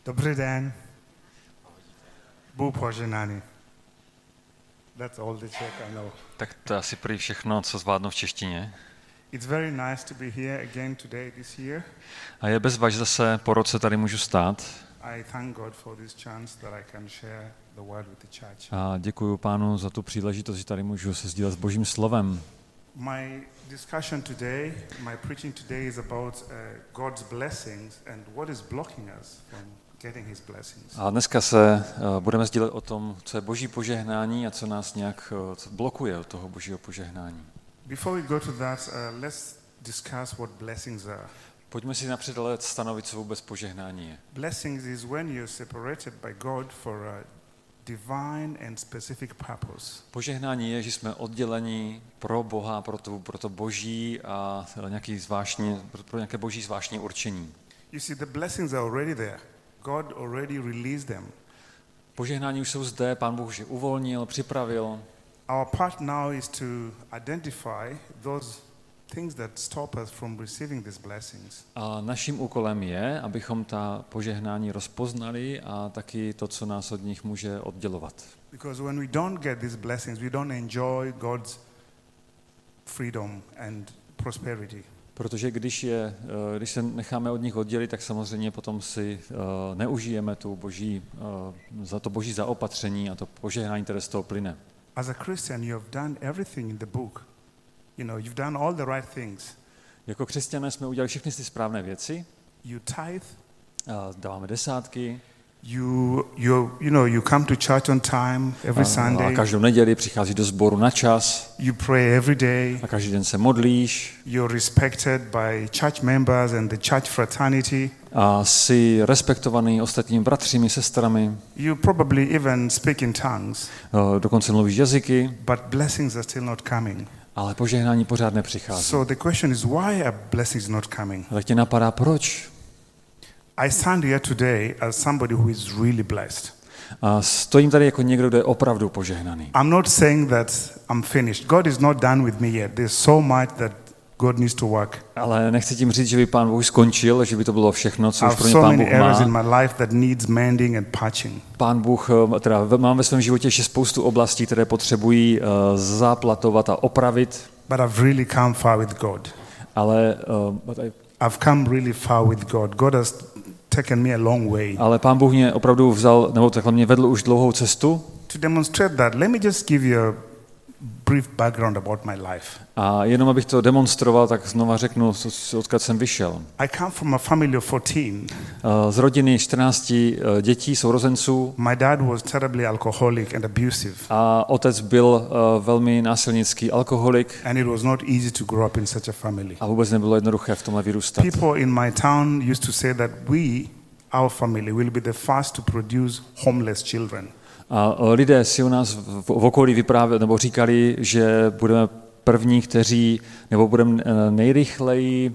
Dobrý den. Bůh požehnaný. That's all the Czech I know. Tak to je asi prý všechno, co zvládnu v češtině. It's very nice to be here again today this year. A je bezva, že zase po roce tady můžu stát. I thank God for this chance that I can share the word with the church. A děkuji Pánu za tu příležitost, že tady můžu se sdílet s Božím slovem. My discussion today, my preaching today is about God's blessings and what is blocking us from getting his blessings. A dneska se budeme sdílet o tom, co je Boží požehnání a co nás nějak co blokuje od toho Božího požehnání. Before we go to that, let's discuss what blessings are. Pojďme si napřed ale stanovit, co vůbec požehnání je. Blessings is when you're separated by God for a divine and specific purpose. Požehnání je, že jsme odděleni pro Boha, pro to Boží a pro nějaké Boží zvláštní určení. You see, the blessings are already there. God already released them. Požehnání už jsou zde, Pán Bůh už je uvolnil, připravil. Our part now is to identify those things that stop us from receiving these blessings. A naším úkolem je, abychom ta požehnání rozpoznali a taky to, co nás od nich může oddělovat. Because when we don't get these blessings, we don't enjoy God's freedom and prosperity. Protože když se necháme od nich oddělit, tak samozřejmě potom si neužijeme za to boží zaopatření a to požehnání, které z toho plyne. As a Christian, you have done everything in the book. You know, you've done all the right things. Jako křesťané jsme udělali všechny ty správné věci. You tithe. Dáváme desátky. You come to church on time every Sunday. A každou neděli přichází do sboru na čas. You pray every day. A každý den se modlíš. You're respected by church members and the church fraternity. A jsi respektovaný ostatními bratřími, sestrami. You probably even speak in tongues. Dokonce mluvíš jazyky. But blessings are still not coming. Ale požehnání pořád nepřichází. So the question is, why are blessings not coming? Tak tě napadá, proč? I stand here today as somebody who is really blessed. A stojím tady jako někdo, kdo je opravdu požehnaný. I'm not saying that I'm finished. God is not done with me yet. There's so much that God needs to work. Ale nechci tím říct, že by Pán Bůh skončil, že by to bylo všechno, co už pro mě so Pán many Bůh areas in má. my life that needs mending and patching. Pán Bůh, mám ve svém životě ještě spoustu oblastí, které potřebují záplatovat a opravit. But I've really come far with God. Ale I've come really far with God. God has taken me a long way. Ale Pán Bůh mě opravdu vzal, nebo takhle mě vedl už dlouhou cestu. To demonstrate that, let me just give you a brief background about my life. A jenom abych to demonstroval, tak znova řeknu, odkud jsem vyšel. I come from a family of 14. Z rodiny 14 dětí, sourozenců. My dad was terribly alcoholic and abusive. A otec byl velmi násilnický alkoholik. And it was not easy to grow up in such a family. A vůbec nebylo jednoduché v tomhle vyrůstat. People in my town used to say that our family, will be the first to produce homeless children. A lidé si u nás v okolí vyprávěli nebo říkali, že budeme první, nebo budeme nejrychleji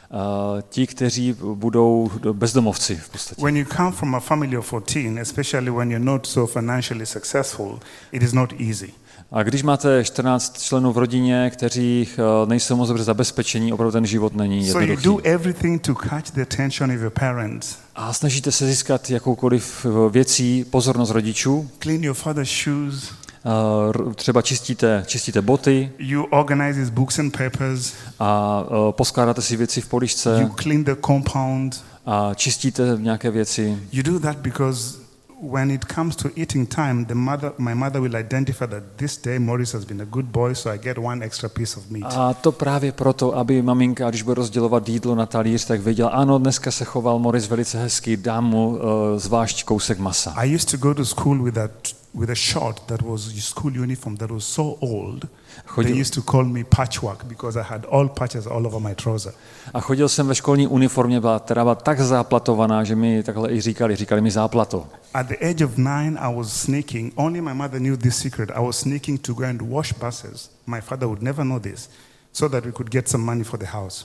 ti, kteří budou bezdomovci v podstatě. When you come from a family of 14, especially when you're not so financially successful, it is not easy. A když máte 14 členů v rodině, kteří nejsou moc dobře zabezpečení, opravdu ten život není jednoduchý. So you do everything to catch the attention of your parents. A snažíte se získat jakoukoliv věcí pozornost rodičů. Clean your father's shoes. Třeba čistíte boty. You organize his books and papers. A poskládáte si věci v poličce. You clean the compound. A čistíte nějaké věci. You do that because when it comes to eating time, my mother will identify that this day Morris has been a good boy, so I get one extra piece of meat. A to právě proto, aby maminka, když bude rozdělovat jídlo na talíř, tak věděla, ano, dneska se choval Morris velice hezky, dám mu zvlášť kousek masa. I used to go to school with a short that was school uniform that was so old. They used to call me patchwork because I had all patches all over my trouser. A chodil jsem ve školní uniformě, která byla tak záplatovaná, že mi takhle i říkali mi záplato. At the age of 9, I was sneaking. Only my mother knew this secret. I was sneaking to go and wash buses. My father would never know this, so that we could get some money for the house.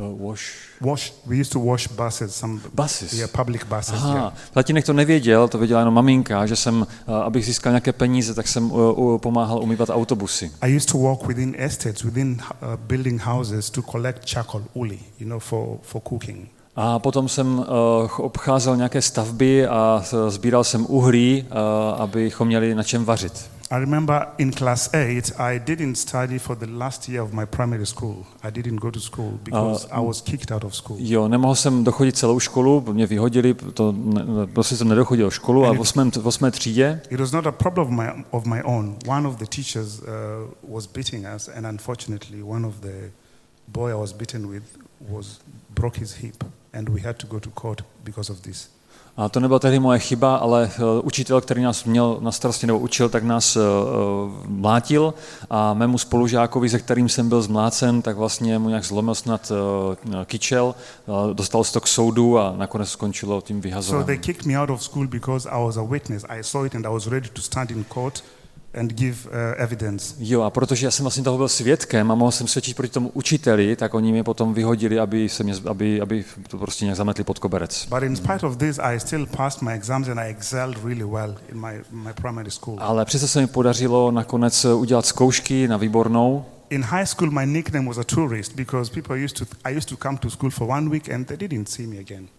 Wash. We used to wash buses. Buses? Yeah, public buses. Aha, yeah. Tatínek to nevěděl, to věděla jenom maminka, že jsem, abych získal nějaké peníze, tak jsem pomáhal umývat autobusy. I used to walk within estates, within building houses to collect charcoal uli, for cooking. A potom jsem obcházel nějaké stavby a sbíral jsem uhlí, abychom měli na čem vařit. I remember in class 8, I didn't study for the last year of my primary school. I didn't go to school because I was kicked out of school. Jo, nemohl jsem dochodit celou školu, mě vyhodili, prostě jsem nedochodil školu a v 8. třídě. It was not a problem of my own. One of the teachers was beating us, and unfortunately one of the boy I was beaten with broke his hip, and we had to go to court because of this. A to nebyla tehdy moje chyba, ale učitel, který nás měl na starosti nebo učil, tak nás mlátil a mému spolužákovi, se kterým jsem byl zmlácen, tak vlastně mu nějak zlomil snad kyčel, dostal se to k soudu a nakonec skončilo tím vyhazováním. So they kicked me out of school because I was a witness. I saw it and I was ready to stand in court and give evidence. Jo, a protože já jsem vlastně toho byl svědkem a mohl jsem svědčit proti tomu učiteli, tak oni mě potom vyhodili, aby to prostě nějak zametli pod koberec. But in spite of this, I still passed my exams and I excelled really well in my primary school. Ale přesto se mi podařilo nakonec udělat zkoušky na výbornou. In high school, my nickname was a tourist because I used to come to school for 1 week and they didn't see me again.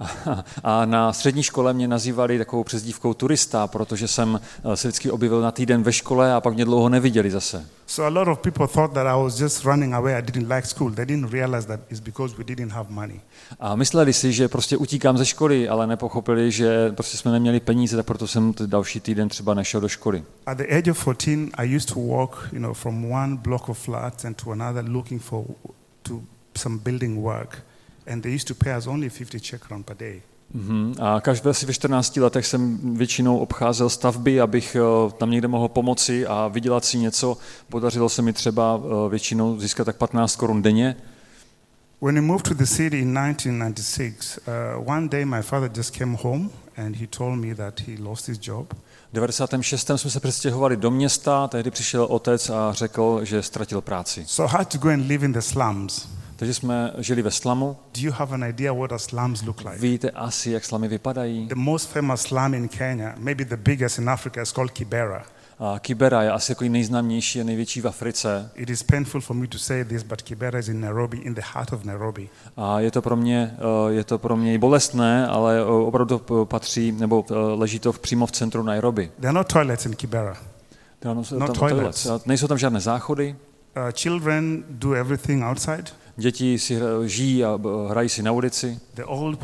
A na střední škole mě nazývali takovou přezdívkou turista, protože jsem se vždycky objevil na týden ve škole a pak mě dlouho neviděli zase. So a lot of people thought that I was just running away. I didn't like school. They didn't realize that it's because we didn't have money. A mysleli si, že prostě utíkám ze školy, ale nepochopili, že prostě jsme neměli peníze, tak proto jsem další týden třeba nešel do školy. At the age of 14, I used to walk, from one block of flats and to another looking to some building work, and they used to pay us only 50 Czech crown per day. A asi ve 14 letech jsem většinou obcházel stavby, abych tam někde mohl pomoci a vydělat si něco. Podařilo se mi třeba většinou získat tak 15 korun denně. When we moved to the city in 1996, one day my father just came home and he told me that he lost his job. V 96. jsme se přestěhovali do města, tehdy přišel otec a řekl, že ztratil práci. So I had to go and live in the slums. Takže jsme žili ve slamu. Do you have an idea what a slums look like? Víte asi, jak slamy vypadají? The most famous slum in Kenya, maybe the biggest in Africa, is called Kibera. A Kibera je asi jako nejznámější a největší v Africe. It is painful for me to say this, but Kibera is in Nairobi, in the heart of Nairobi. A je to pro mě bolestné, ale opravdu patří, nebo leží to přímo v centru Nairobi. There are no toilets in Kibera. No toilets. Nejsou tam žádné záchody. Children do everything outside. Děti si žijí a hrají si na ulici. The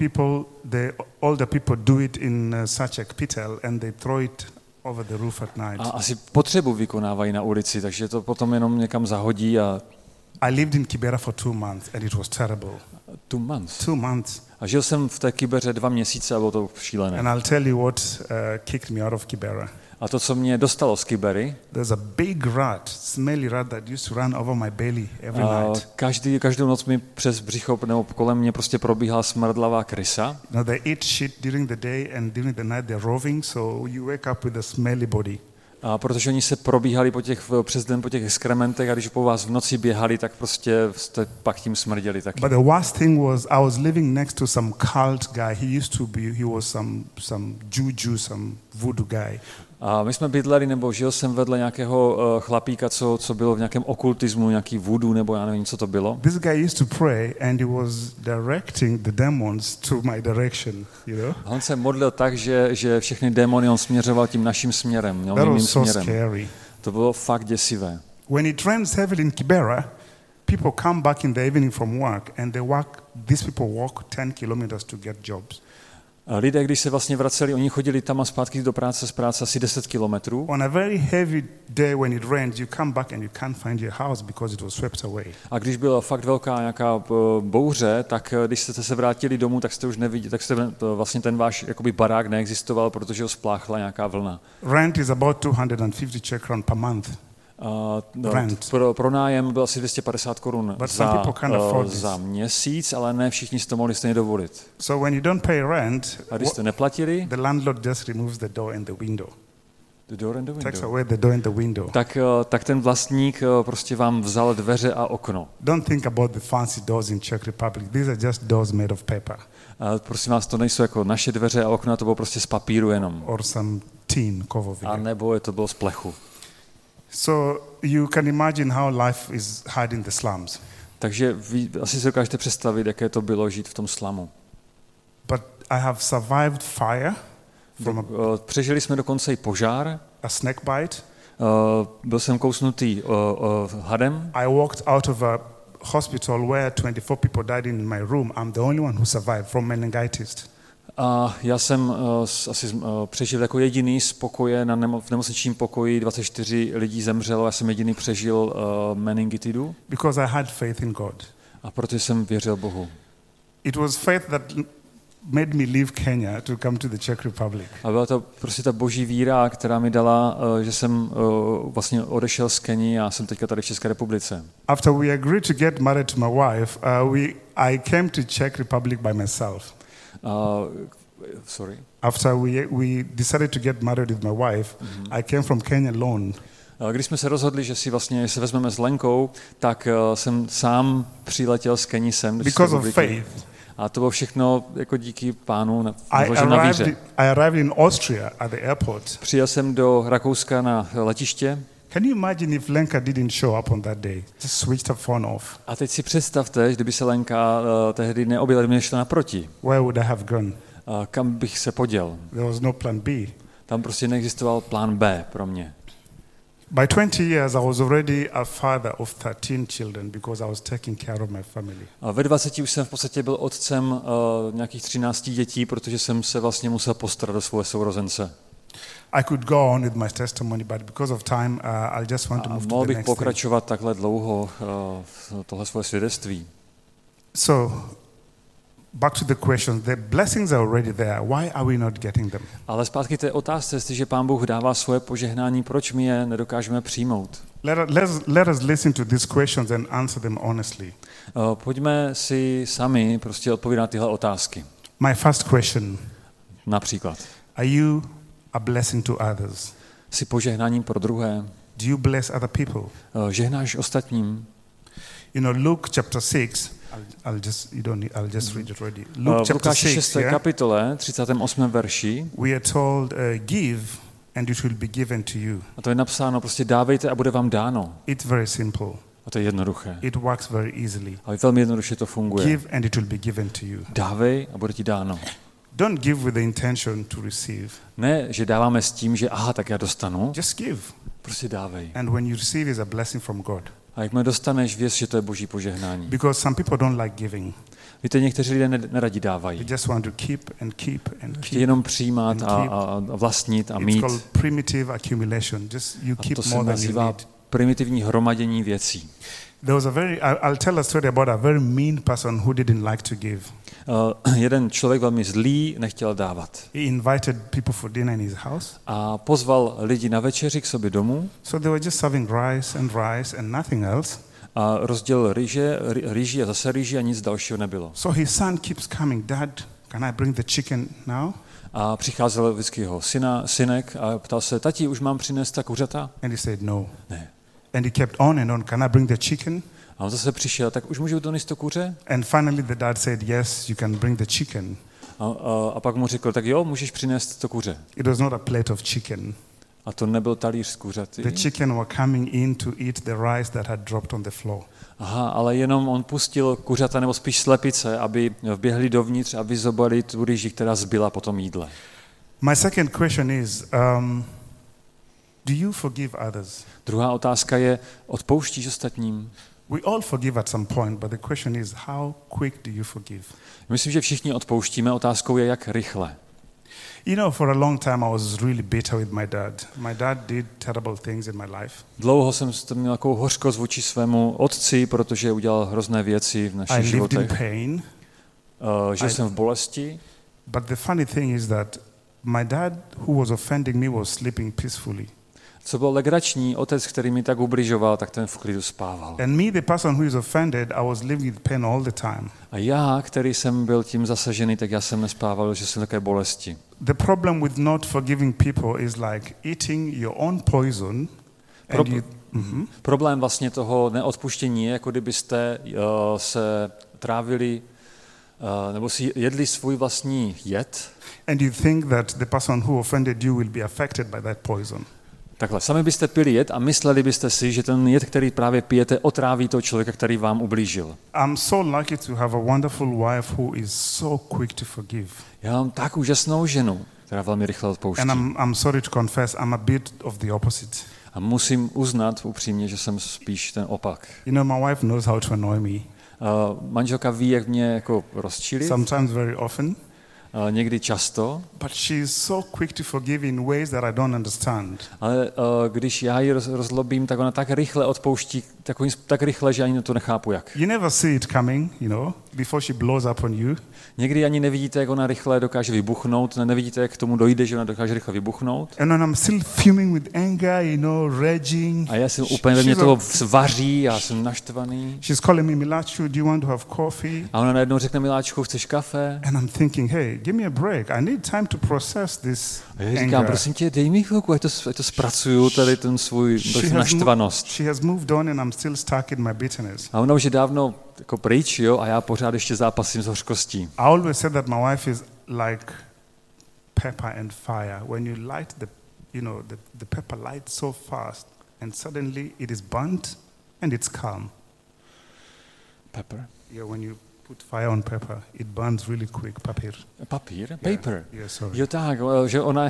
older people do it in such a pitel and they throw it over the roof at night. A asi potřebu vykonávají na ulici, takže to potom jenom někam zahodí a... I lived in Kibera for 2 months and it was terrible. 2 months? A žil jsem v té Kibeře 2 měsíce a bylo to šílené. And I'll tell you what kicked me out of Kibera. A to, co mě dostalo z Kibery, there's a big rat, smelly rat that used to run over my belly every night. Každou noc mi přes břicho nebo kolem mě prostě probíhala smrdlavá krysa. Now they eat shit during the day and during the night they're roving, so you wake up with a smelly body. A protože oni se probíhali přes den po těch exkrementech a když po vás v noci běhali, tak prostě jste pak tím smrděli taky. But the worst thing was I was living next to some cult guy. He was some juju, some voodoo guy. A my jsme bydleli, nebo žil jsem vedle nějakého chlapíka, co bylo v nějakém okultismu, nějaký voodoo, nebo já nevím, co to bylo. This guy used to pray and he was directing the demons to my direction, A on se modlil tak, že všechny démony on směřoval tím naším směrem, that was so scary. To bylo fakt děsivé. When it rains heavily in Kibera, people come back in the evening from work and these people walk 10 kilometers to get jobs. Lidé, když se vlastně vraceli, oni chodili tam a zpátky do práce z práce asi 10 kilometrů. On a very heavy day when it rains, you come back and you can't find your house because it was swept away. A když byla fakt velká nějaká bouře, tak když jste se vrátili domů, tak jste už neviděli, tak vlastně ten váš jakoby barák neexistoval, protože ho spláchla nějaká vlna. Rent is about 250 Czech crown per month. Pro nájem byl asi 250 korun za měsíc, ale ne všichni si to mohli stejně dovolit. So when you don't pay rent, a když jste neplatili, the landlord just removes the door and the window. The door and the window. Takes away the door and the window. Tak ten vlastník prostě vám vzal dveře a okno. Don't think about the fancy doors in Czech Republic. These are just doors made of paper. Prosím vás, to nejsou jako naše dveře a okna, to bylo prostě z papíru jenom. Or some tin kovový. A nebo to bylo z plechu. So you can imagine how life is hard in the slums. Takže vy asi si dokážete představit, jaké to bylo žít v tom slamu. I have survived fire from Přežili jsme dokonce i požár. a snake bite. Byl jsem kousnutý hadem. I walked out of a hospital where 24 people died in my room. I'm the only one who survived from meningitis. A já jsem přežil jako jediný z pokoje v nemocničním pokoji, 24 lidí zemřelo, já jsem jediný přežil meningitidu. Because I had faith in God. A protože jsem věřil Bohu. It was faith that made me leave Kenya to come to the Czech Republic. A byla to prostě ta boží víra, která mi dala, že jsem vlastně odešel z Keni a jsem teďka tady v České republice. After we agreed to get married to my wife, I came to Czech Republic by myself. Sorry. After we decided to get married with my wife, I came from Kenya alone. Když jsme se rozhodli, že si vlastně se vezmeme s Lenkou, tak jsem sám přiletěl z Keni sem. Because of faith. A to bylo všechno jako díky Pánu na víře. I arrived in Austria at the airport. Přijel jsem do Rakouska na letiště. Can you imagine if Lenka didn't show up on that day? Just switched her phone off. A teď si představte, kdyby se Lenka tehdy neobjevila, kdyby nešla naproti. Where would I have gone? Kam bych se poděl? There was no plan B. Tam prostě neexistoval plán B pro mě. By 20 years, I was already a father of 13 children because I was taking care of my family. A ve 20 už jsem v podstatě byl otcem nějakých 13 dětí, protože jsem se vlastně musel postarat o svoje sourozence. I could go on with my testimony, but because of time, I just want to move to the mohl bych next pokračovat takhle dlouho tohle svoje svědectví. So, back to the question. The blessings are already there. Why are we not getting them? Ale zpátky té otázce, jestliže Pán Bůh dává svoje požehnání, proč my je nedokážeme přijmout? Let us listen to these questions and answer them honestly. Pojďme si sami prostě odpovědět na tyhle otázky. My first question. Například. Are you a blessing to others? Jsi požehnáním pro druhé? Do you bless other people? Žehnáš ostatním? You know, Luke chapter 6, I'll just read it already. Luke chapter 6, kapitole, 38. verši. We are told, give and it will be given to you. A to je napsáno, prostě dávejte a bude vám dáno. It's very simple. A to je jednoduché. It works very easily. Ale velmi jednoduše to funguje. Give and it will be given to you. Dávej a bude ti dáno. Don't give with the intention to receive. Ne, že dáváme s tím, že tak já dostanu. Just give. Prostě dávej. And when you receive is a blessing from God. A jakmile dostaneš, věř, že to je boží požehnání. Because some people don't like giving. Víte, někteří lidé neradi dávají. They just want to keep and keep and keep. Chtějí jenom přijímat a vlastnit a mít. It's called primitive accumulation. Just you keep to se more than you nazývá need. primitivní hromadění věcí. There was I'll tell a story about a very mean person who didn't like to give. Jeden člověk velmi zlý nechtěl dávat. He invited people for dinner in his house. A pozval lidi na večeři k sobě domů. So they were just serving rice and nothing else. A rozdělil rýži a zase rýži a nic dalšího nebylo. So his son keeps coming, Dad, can I bring the chicken now? A přicházel vždycky jeho synek a ptal se, tati, už mám přinést ta kuřata? And he said no. Ne. And he kept on, can I bring the chicken? A on zase přišel, tak už můžu donést to kuře? And finally the dad said, yes, you can bring the chicken. A pak mu řekl, tak jo, můžeš přinést to kuře. It was not a plate of chicken. A to nebyl talíř z kuřaty. The chicken were coming in to eat the rice that had dropped on the floor. Aha, ale jenom on pustil kuřata, nebo spíš slepice, aby vběhli dovnitř a vyzobali tu rýži, která zbyla po tom jídle. My second question is, do you forgive others? Druhá otázka je, odpouštíš ostatním? We all forgive at some point, but the question is, how quick do you forgive? Myslím, že všichni odpouštíme, otázkou je, jak rychle. You know, for a long time I was really bitter with my dad. My dad did terrible things in my life. Dlouho jsem měl takovou hořkost vůči svému otci, protože udělal hrozné věci v našich životech. I lived in pain. Žil jsem v bolesti. But the funny thing is that my dad, who was offending me, was sleeping peacefully. Co bylo legrační, otec, který mi tak ubližoval, tak ten v klidu spával. And me, the person who is offended, I was living with pain all the time. A já, který jsem byl tím zasažený, tak já jsem nespával, že jsem také bolesti. The problem with not forgiving people is like eating your own poison. Problém vlastně toho neodpuštění je, jako kdybyste se trávili nebo si jedli svůj vlastní jed. And you think that the person who offended you will be affected by that poison. Takhle, sami byste pili jed a mysleli byste si, že ten jed, který právě pijete, otráví toho člověka, který vám ublížil. I'm so lucky to have a wonderful wife who is so quick to forgive. Já mám tak úžasnou ženu, která velmi rychle odpouští. And I'm sorry to confess, I'm a bit of the opposite. A musím uznat upřímně, že jsem spíš ten opak. You know, my wife knows how to annoy me. Manželka ví, jak mě jako rozčilit. Sometimes very often. Někdy často. But she is so quick to forgive in ways that I don't understand. Ale když já ji rozlobím, tak ona tak rychle odpouští, tak rychle, že ani to nechápu jak. You never see it coming, you know, before she blows up on you. Někdy ani nevidíte, jak ona rychle dokáže vybuchnout, nevidíte, jak k tomu dojde, že ona dokáže rychle vybuchnout. And when I'm still fuming with anger, you know, raging. A já jsem úplně ve mně toho vaří, já jsem naštvaný. She's calling me, Milachu, do you want to have coffee? A ona najednou řekne, Miláčku, chceš kafe? And I'm thinking, hey, give me a break. I need time to process this a já říkám, prosím tě, dej mi chvilku, ať to zpracuju, tady ten svůj naštvanost. She has moved on and I'm still stuck in my bitterness. A ona už je dávno jako pryč, jo, a já pořád ještě zápasím s hořkostí. I always said that my wife is like pepper and fire. When you light the pepper lights so fast and suddenly it is burnt and it's calm. Pepper? Yeah, when you put fire on pepper, it burns really quick. Papír. Papír? Paper. Yeah, sorry. Jo tak, že ona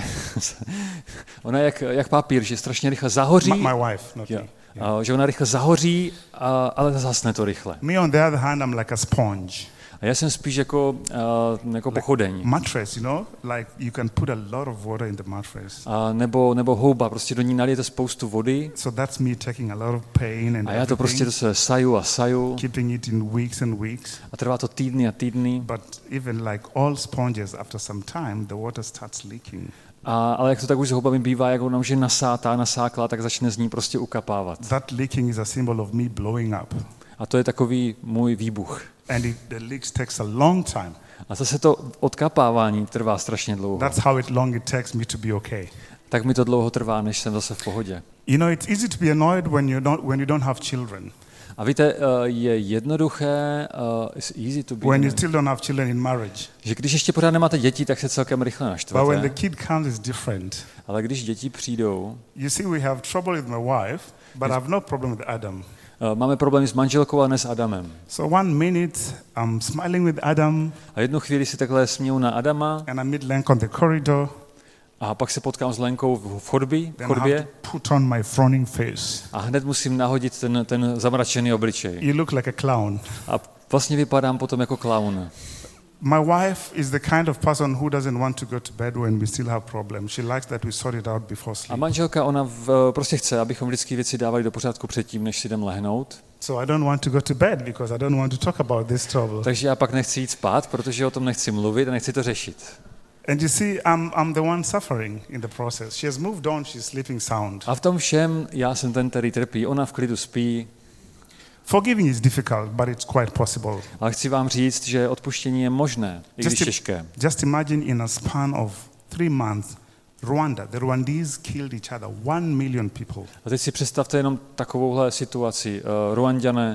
je jak papír, že strašně rychle zahoří. My wife, not me. Yeah. Že ona rychle zahoří, ale zasne to rychle. Me on the other hand, I'm like a sponge. A já jsem spíš jako pochodeň. Mattress, you know, like you can put a lot of water in the mattress. Nebo houba, prostě do ní nalijete spoustu vody. So that's me taking a lot of pain and a já to prostě se saju. Keeping it in weeks and weeks. A trvá to týdny a týdny. But even like all sponges, after some time, the water starts leaking. Ale jak to tak už s houbami bývá, jak ona už je nasáklá, tak začne z ní prostě ukapávat. That leaking is a symbol of me blowing up. A to je takový můj výbuch. And the leaks takes a long time. A zase to odkapávání trvá strašně dlouho. That's how long it takes me to be okay. Tak mi to dlouho trvá, než jsem zase v pohodě. You know, it's easy to be annoyed when you don't have children. A víte, je jednoduché, it's easy to be when you still don't have children in marriage. Že když ještě pořád nemáte děti, tak se celkem rychle naštvete. But when the kid comes, it's different. Ale když děti přijdou, you see, we have trouble with my wife, but I have no problem with Adam. Máme problémy s manželkou a ne s Adamem. So 1 minute I'm smiling with Adam. A jednu chvíli si takhle směju na Adama. And I meet Lenko on the corridor. A pak se potkám s Lenkou v chodbě. Put on my frowning face. A hned musím nahodit ten zamračený obličej. You look like a clown. A vlastně vypadám potom jako klaun. My wife is the kind of person who doesn't want to go to bed when we still have problems. She likes that we sort it out before sleep. A manželka, ona prostě chce, abychom vždycky věci dávali do pořádku předtím, než si jdem lehnout. So I don't want to go to bed because I don't want to talk about this trouble. Takže já pak nechci jít spát, protože o tom nechci mluvit a nechci to řešit. And you see, I'm the one suffering in the process. She has moved on, she's sleeping sound. A v tom všem já jsem ten, který trpí, ona v klidu spí. Forgiving is difficult, but it's quite possible. Ale chci vám říct, že odpuštění je možné, i když těžké. Just imagine in a span of 3 months, Rwanda, the Rwandese killed each other, 1 million people. A teď si představte jenom takovouhle situaci. Rwandané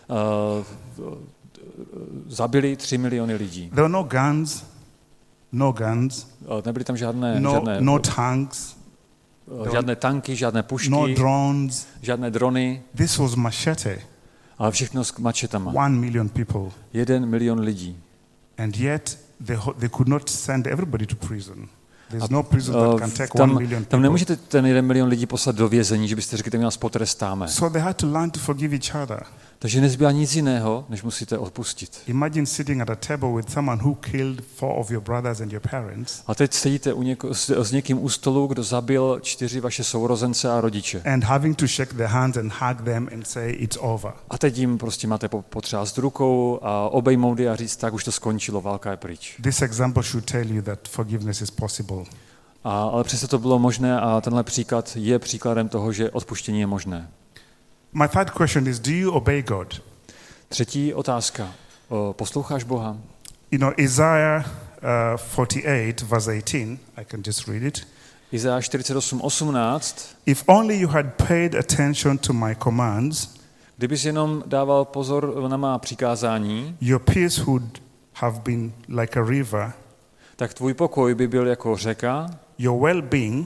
zabili 3 miliony lidí. There were no guns. Nebyly tam žádné tanks. Žádné tanky, žádné pušky. No drones. Žádné drony. This was machete. Ale všechno s mačetama. 1 million people. 1 milion lidí. And yet they could not send everybody to prison. There's no prison that can take 1 million people. Tam nemůžete ten 1 milion lidí poslat do vězení, že byste řekli, že nás potrestáme. So they had to learn to forgive each other. Takže nezbývá nic jiného, než musíte odpustit. Imagine sitting at a table with someone who killed 4 of your brothers and your parents. A teď sedíte s někým u stolu, kdo zabil 4 vaše sourozence a rodiče. And having to shake their hands and hug them and say it's over. A teď jim prostě máte potřást rukou a obejmout je a říct, tak už to skončilo, válka je pryč. This example should tell you that forgiveness is possible. Ale přesto to bylo možné a tenhle příklad je příkladem toho, že odpuštění je možné. My third question is, do you obey God? Třetí otázka. Posloucháš Boha? You know, Isaiah 48 verse 18, I can just read it. Izajáš 48:18. If only you had paid attention to my commands, kdybys jenom dával pozor na má přikázání, your peace would have been like a river. Tak tvůj pokoj by byl jako řeka. Your well-being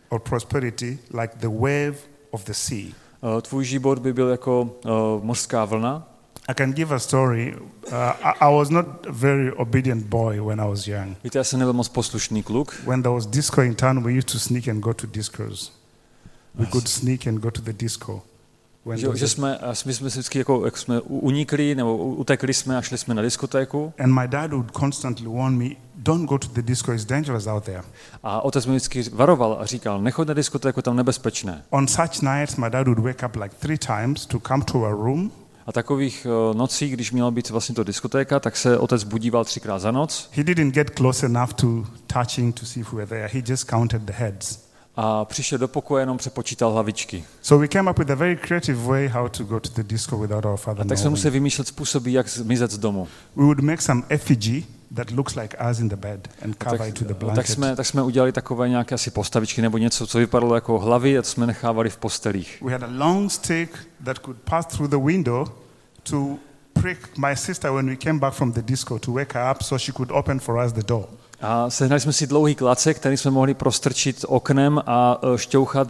or prosperity like the wave of the sea. Tvůj život by byl jako mořská vlna. I can give a story. I was not a very obedient boy when I was young. Víte, já jsem nebyl moc poslušný kluk. When there was disco in town, we used to sneak and go to discos. We could sneak and go to the disco. Že jsme vždycky jako jsme unikli nebo utekli jsme a šli jsme na diskotéku. And my dad would constantly warn me, don't go to the disco, it's dangerous out there. A otec mi vždycky varoval a říkal, nechoď na diskotéku, tam nebezpečné. On such nights, my dad would wake up like 3 times to come to our room. A takových nocí, když měla být vlastně to diskotéka, tak se otec budíval 3krát za noc. He didn't get close enough to touching to see if we were there. He just counted the heads. A přišel do pokoje, jenom přepočítal hlavičky. So we came up with a very creative way how to go to the disco without our father knowing. Tak jsme museli vymýšlet způsoby, jak zmizet z domu. We would make some effigy that looks like us in the bed and cover it with the blanket. Tak jsme udělali takové nějaké asi postavičky nebo něco, co vypadalo jako hlavy a to jsme nechávali v postelích. We had a long stick that could pass through the window to prick my sister when we came back from the disco to wake her up so she could open for us the door. A sehnali jsme si dlouhý klacek, který jsme mohli prostrčit oknem a šťouchat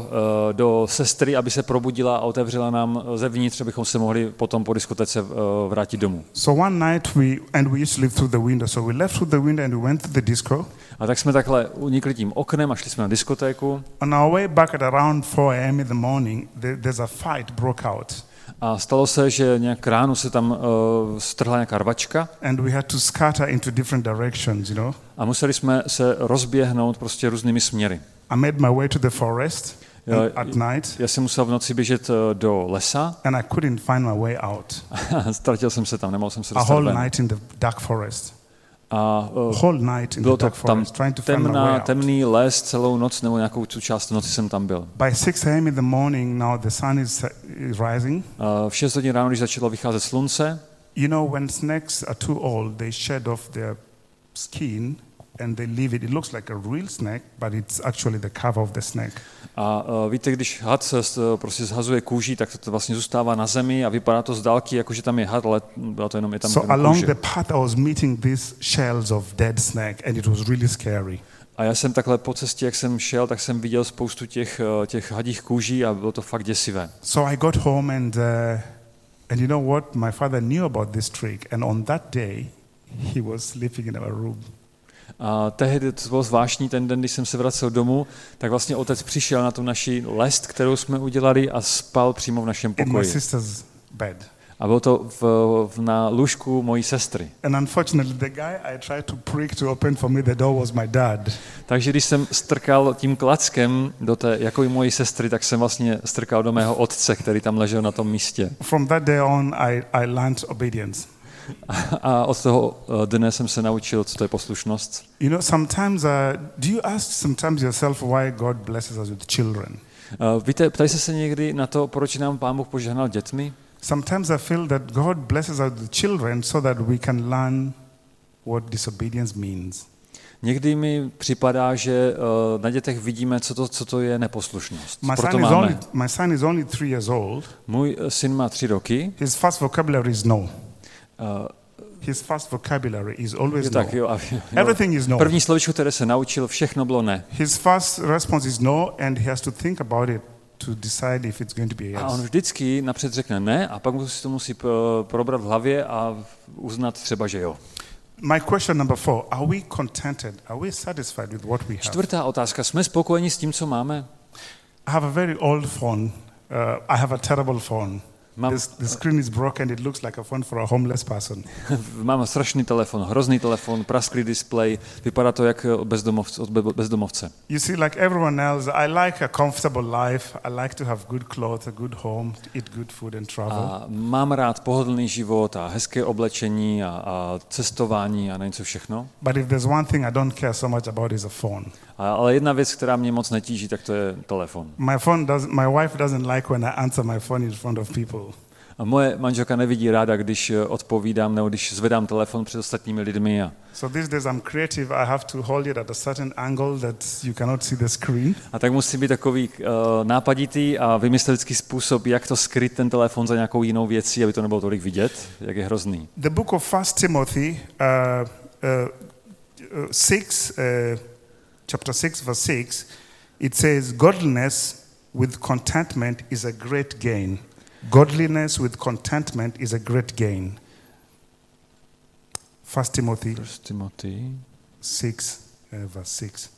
do sestry, aby se probudila a otevřela nám zevnitř, abychom se mohli potom po diskotece vrátit domů. So one night we used to live through the window, so we left through the window and we went to the disco. A tak jsme takhle unikli tím oknem a šli jsme na diskotéku. On our way back at around 4 a.m. in the morning, there's a fight broke out. A stalo se, že nějak ráno se tam strhla nějaká rvačka. And we had to scatter into different directions, you know. A museli jsme se rozběhnout prostě různými směry. I made my way to the forest at night. Já jsem musel v noci běžet do lesa. And I couldn't find my way out. Ztratil jsem se tam, nemohl jsem se dostat ven. A whole night in the dark forest. A whole night in the dark forest, trying to find my way out. Temný les celou noc nebo nějakou tu část noci jsem tam byl. By 6 a.m. in the morning now the sun is rising. V 6 hodin ráno, když začalo vycházet slunce. You know, when snakes are too old, they shed off their skin and they leave it. It looks like a real snake, but it's actually the cover of the snake. A víte, když had se prostě zhazuje kůží, tak to vlastně zůstává na zemi a vypadá to z dálky, jako že tam je had, ale byla to jenom je tam So along the path I was meeting these shells of dead snake and it was really scary. A já jsem takhle po cestě, jak jsem šel, tak jsem viděl spoustu těch hadích kůží a bylo to fakt děsivé. So I got home and you know what? My father knew about this trick and on that day he was sleeping in our room. A tehdy to bylo zvláštní, ten den, když jsem se vracel domů, tak vlastně otec přišel na tu naši lest, kterou jsme udělali a spal přímo v našem pokoji. In my sister's bed. A bylo to na lůžku mojí sestry. And unfortunately the guy I tried to prick to open for me the door was my dad. Takže když jsem strkal tím klackem do té jako i mojí sestry, tak jsem vlastně strkal do mého otce, který tam ležel na tom místě. From that day on I learned obedience. A od toho dne jsem se naučil, co to je poslušnost. You know, sometimes do you ask sometimes yourself why God blesses us with children? Víte, ptají se někdy na to, proč nám Pán Bůh požehnal dětmi? Sometimes I feel that God blesses us with children so that we can learn what disobedience means. Někdy mi připadá, že na dětech vidíme, co to je neposlušnost. My son is only 3 years old. Můj syn má 3 roky. His first vocabulary is no. His first vocabulary is always tak, no. Jo. Everything is no. První slovíčko, které se naučil, všechno bylo ne. His first response is no and he has to think about it to decide if it's going to be a yes. A on vždycky napřed řekne ne a pak si to musí probrat v hlavě a uznat třeba, že jo. My question number 4, are we contented? Are we satisfied with what we have? 4. otázka, jsme spokojeni s tím, co máme? I have a very old phone. I have a terrible phone. The screen is broken. It looks like a phone for a homeless person. Mám strašný telefon, hrozný telefon, prasklý displej, vypadá to jak od bezdomovce. You see, like everyone else, I like a comfortable life. I like to have good clothes, a good home, to eat good food and travel. A mám rád pohodlný život a hezké oblečení a cestování a něco všechno. But if there's one thing I don't care so much about is a phone. Ale jedna věc, která mě moc netíží, tak to je telefon. My wife doesn't like when I answer my phone in front of people. A moje manželka nevidí ráda, když odpovídám nebo když zvedám telefon před ostatními lidmi. So these days I'm creative. I have to hold it at a certain angle that you cannot see the screen. A tak musí být takový nápaditý a vymyslet vždycky způsob, jak to skryt ten telefon za nějakou jinou věcí, aby to nebylo tolik vidět, jak je hrozný. The book of 1 Timothy 6 chapter 6 verse 6 It says, godliness with contentment is a great gain. Godliness with contentment is a great gain. 1 Timothy 6, verse 6.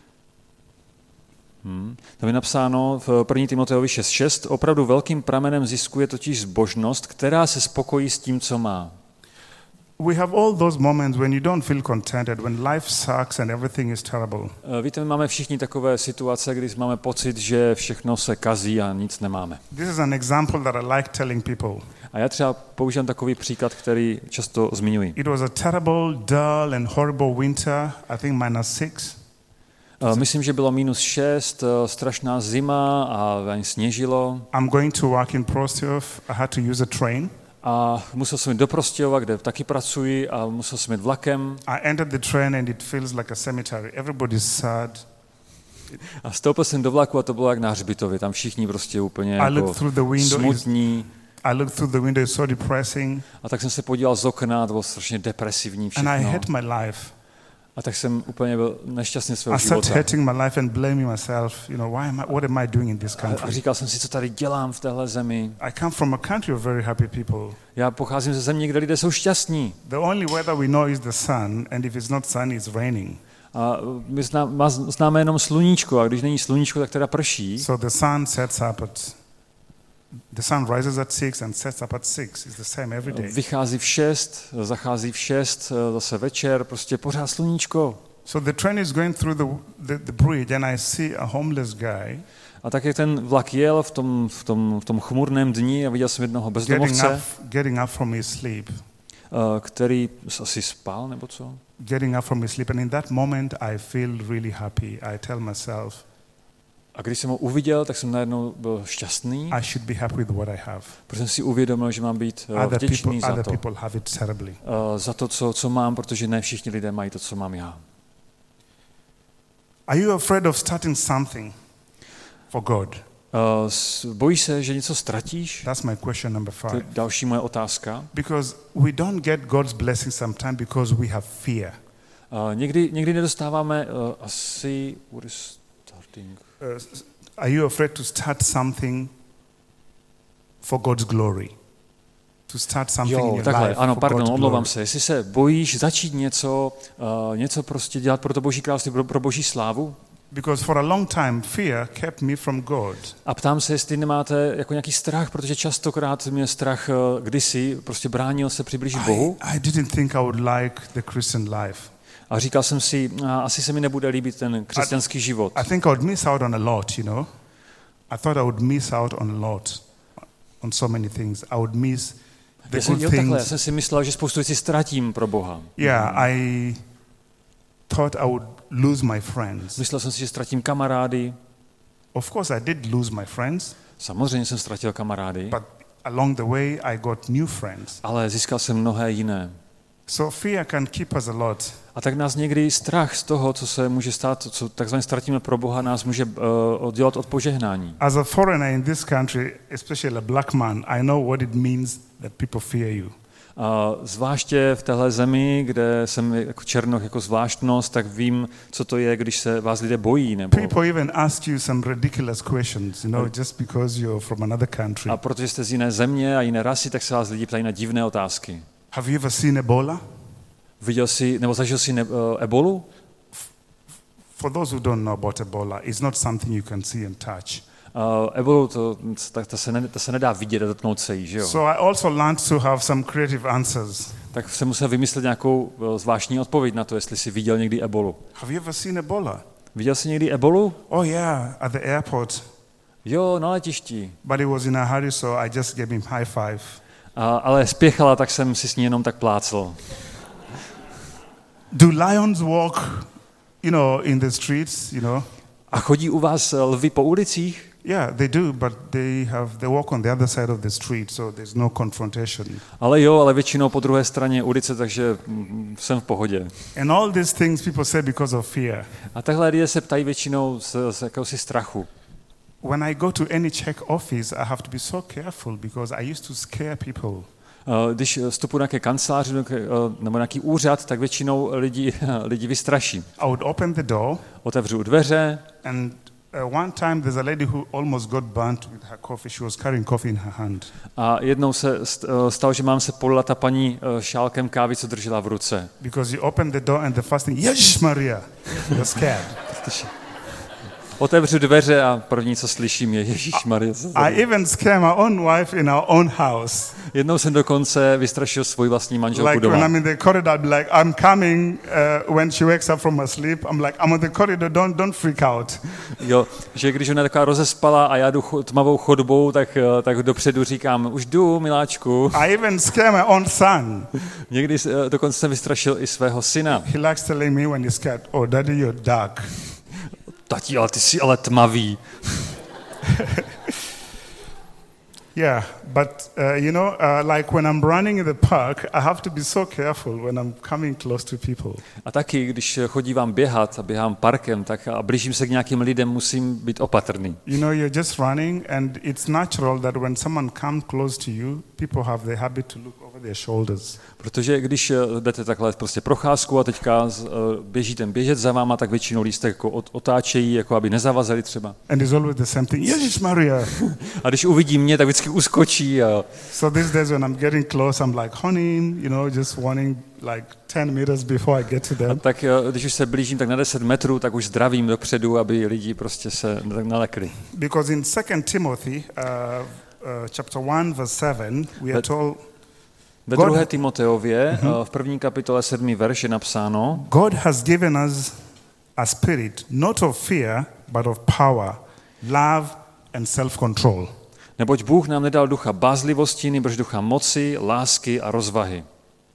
Tam je napsáno v 1. Timoteovi 6.6. Opravdu velkým pramenem zisku je totiž zbožnost, která se spokojí s tím, co má. We have all those moments when you don't feel contented, when life sucks and everything is terrible. Víte, my máme všichni takové situace, kdy máme pocit, že všechno se kazí a nic nemáme. This is an example that I like telling people. A já třeba používám takový příklad, který často zmiňuji. It was a terrible, dull and horrible winter, I think -6. Myslím, že bylo -6, strašná zima a sněžilo. I'm going to work in Prostějov. I had to use a train. A musel jsem jít do Prostějova, kde taky pracuji, a musel jsem jít vlakem. I entered the train and it feels like a cemetery. Everybody's sad. A vstoupil jsem do vlaku a to bylo jak na hřbitově. Tam všichni prostě úplně jako smutní. I looked through the window, it's so depressing. A tak jsem se podíval z okna, to bylo strašně depresivní všechno. And I hate my life. A tak jsem úplně byl nešťastný svého života. I started hating my life and blaming myself. You know, what am I doing in this country? A říkal jsem si, co tady dělám v téhle zemi. I come from a country of very happy people. Já pocházím ze země, kde lidé jsou šťastní. The only weather we know is the sun, and if it's not sun, it's raining. A my známe jenom sluníčko, a když není sluníčko, tak teda prší. So the sun rises at 6 and sets up at 6. It's the same every day. Vychází v 6, zachází v 6, zase večer, prostě pořád sluníčko. So the train is going through the bridge and I see a homeless guy. A tak jak ten vlak jel v tom chmurném dni a viděl jsem jednoho bezdomovce, getting up from his sleep. Který asi spal nebo co? Getting up from his sleep, and in that moment I feel really happy. I tell myself, a když jsem ho uviděl, tak jsem najednou byl šťastný. I should be happy with what I have. Protože jsem si uvědomil, že mám být vděčný za to, co mám, protože ne všichni lidé mají to, co mám já. Are you afraid of starting something for God? Bojíš se, že něco ztratíš? That's my question number 5. To je další moje otázka. Because we don't get God's blessing sometimes because we have fear. Někdy nedostáváme asi are you afraid to start something for God's glory? To start something in your life. Ano, pardon, omlouvám se. Jestli se bojíš začít něco prostě dělat pro to Boží království, pro Boží slávu? Because for a long time fear kept me from God. A ptám se, jestli nemáte jako nějaký strach, protože častokrát mě strach kdysi prostě bránil se přiblížit Bohu. I didn't think I would like the Christian life. A říkal jsem si, asi se mi nebude líbit ten křesťanský život. I think I would miss out on a lot, you know. I thought I would miss out on a lot, on so many things. I would miss the good things. Já jsem si myslel, že spoustu věcí ztratím pro Boha. Yeah, I thought I would lose my friends. Myslel jsem si, že ztratím kamarády. Of course I did lose my friends. Samozřejmě jsem ztratil kamarády. But along the way I got new friends. Ale získal jsem mnohé jiné. So fear can keep us a lot. A tak nás někdy strach z toho, co se může stát, co takzvaně ztratíme pro Boha, nás může oddělat od požehnání. As a foreigner in this country, especially a black man, I know what it means that people fear you. Zvláště v téhle zemi, kde jsem jako černoch jako zvláštnost, tak vím, co to je, když se vás lidé bojí. Nebo people even ask you some ridiculous questions, you know, just because you're from another country. A protože jste z jiné země a jiné rasy, tak se vás lidi ptají na divné otázky. Have you ever seen Ebola? Viděl jsi nebo zažil jsi ebolu? For those who don't know about Ebola, it's not something you can see and touch. Ebolu to se nedá vidět a dotknout se jí, že jo? So I also learned to have some creative answers. Tak jsem musel vymyslet nějakou zvláštní odpověď na to, jestli jsi viděl někdy ebolu. Have you ever seen Ebola? Viděl jsi někdy ebolu? Oh yeah, at the airport. Jo, na letišti. But he was in a hurry, so I just gave him high five. Ale spěchala, tak jsem si s ní jenom tak plácl. Do lions walk, you know, in the streets, you know? A chodí u vás lvi po ulicích? Yeah, they do, but they walk on the other side of the street, so there's no confrontation. Ale většinou po druhé straně ulice, takže jsem v pohodě. And all these things people say because of fear. A takhle lidé se ptají většinou z jakéhosi strachu. When I go to any Czech office, I have to be so careful because I used to scare people. Když vstupuji na nějaké kanceláři nebo nějaký úřad, tak většinou lidi vystraším. I would open the door. Otevřu dveře. And One time there's a lady who almost got burnt with her coffee. She was carrying coffee in her hand. A jednou se stalo, že mám se polila ta paní šálkem kávy, co držela v ruce. Because you open the door and the first thing, Ježiš Maria, you're scared. Otevřu dveře a první, co slyším, je Ježišmarja. I even scare my own wife in our own house. Jednou jsem dokonce vystrašil svou vlastní manželku Like doma. when I'm in the corridor, I'd be like, I'm coming. When she wakes up from her sleep, I'm like, I'm on the corridor, don't freak out. Jo, že když ona je taková rozespala a já jdu tmavou chodbou, tak dopředu říkám, už jdu, miláčku. I even scare my own son. Někdy dokonce jsem vystrašil i svého syna. He likes telling me when he's scared, oh, daddy, you're dark. Tati, ale ty jsi ale tmavý. Yeah, but like when I'm running in the park, I have to be so careful when I'm coming close to people. A taky, když chodívám běhat a běhám parkem, tak a blížím se k nějakým lidem, musím být opatrný. You know, you're just running and it's natural that when someone comes close to you, people have the habit to look over their shoulders. Protože když jdete takhle prostě procházku a teďka běží ten běžec za váma, tak většinou lístek jako otáčejí, jako aby nezavazali třeba. And it's always the same thing. Ježišmarja. A když uvidí mě, tak vždycky uskočí. A... So these days when I'm getting close, I'm like, honey, just wanting like 10 meters before I get to them. A tak když už se blížím tak na 10 metrů, tak už zdravím dopředu, aby lidi prostě se tak nalekli. Because in 2 Timothy, chapter 1, verse 7, we are told ve 2. Timoteově, v 1. kapitole 7. verš je napsáno: God has given us a spirit not of fear, but of power, love and self-control. Neboť Bůh nám nedal ducha bázlivosti, nýbrž ducha moci, lásky a rozvahy.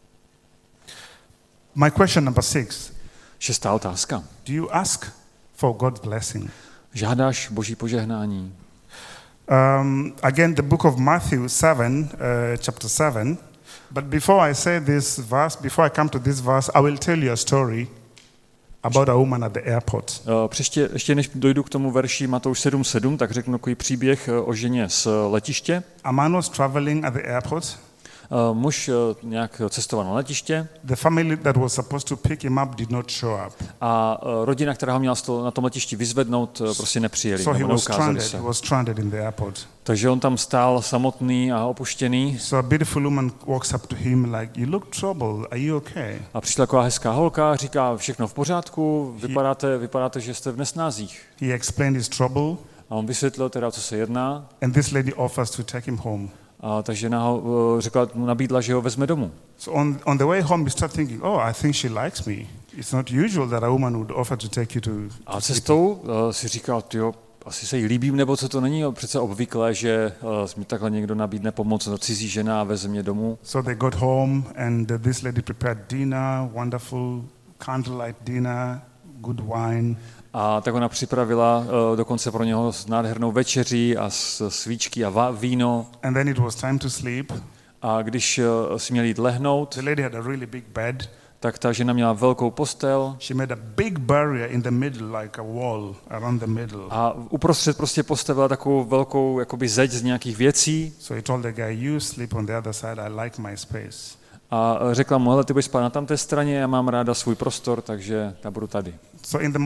My question number 6. 6. otázka. Do you ask for God's blessing? Žádáš Boží požehnání? Again, the book of Matthew 7, chapter 7. But before I say this verse, before I come to this verse, I will tell you a story about a woman at the airport. Ještě než dojdu k tomu verši Matouš 7:7, tak řeknu takový příběh o ženě z letiště. A man was traveling at the airport. Muž nějak cestoval na letiště. The family that was supposed to pick him up did not show up. A rodina, která ho měla na tom letišti vyzvednout, prostě nepřijeli. So he was stranded in the airport. Takže on tam stál samotný a opuštěný. So a beautiful woman walks up to him like, you look troubled, are you okay? A přišla taková hezká holka, říká, všechno v pořádku, vypadáte, že jste v nesnázích. He explained his trouble. A on vysvětlil teda, co se jedná. And this lady offers to take him home. A ta žena nabídla, že ho vezme domů. So on the way home we start thinking, oh, I think she likes me. It's not usual that a woman would offer to take you to a cestou si říkal, tyjo, asi se jí líbím, nebo co to není přece obvyklé, že mi takhle někdo nabídne pomoc, cizí žena a vezme mě domů. So they got home and this lady prepared dinner, wonderful candlelight dinner, good wine. A tak ona připravila dokonce pro něho nádhernou večeři a svíčky a víno. And then it was time to sleep. A když si měl jít lehnout, the lady had a really big bed. Tak ta žena měla velkou postel. She made a big barrier in the middle, like a wall around the middle. A uprostřed prostě postavila takovou velkou jakoby zeď z nějakých věcí. So he told the guy, you sleep on the other side, I like my space. A řekla mu, hele, ty budeš spát na tamté straně, já mám ráda svůj prostor, takže já budu tady. So in the